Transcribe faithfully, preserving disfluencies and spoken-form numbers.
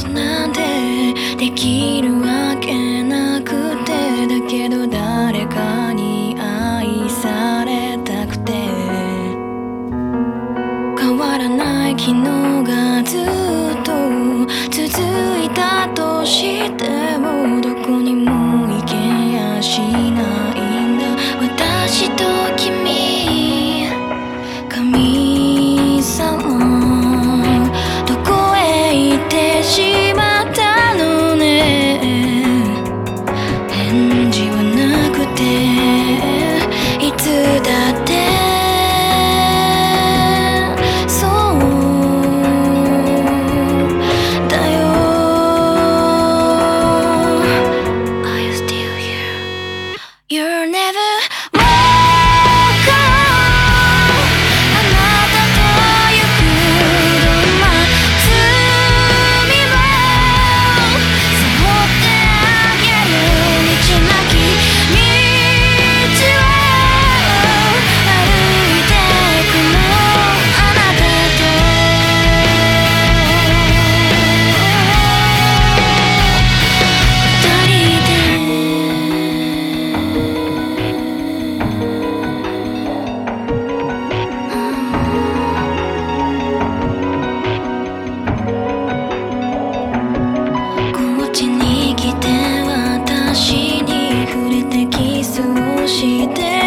ことなんてできるわけなくて、だけど誰かに愛されたくて、変わらない昨日がずっと続いたとしても、どこにも行けやしないんだ。私と君、神様、どこへ行ってしまったのね。返事はなくて、いつだってYou're never walk on あなたと行くどんな罪も背負ってあげる。道なき道を歩いてくのあなたと二人でこっちに来て私に触れてキスをして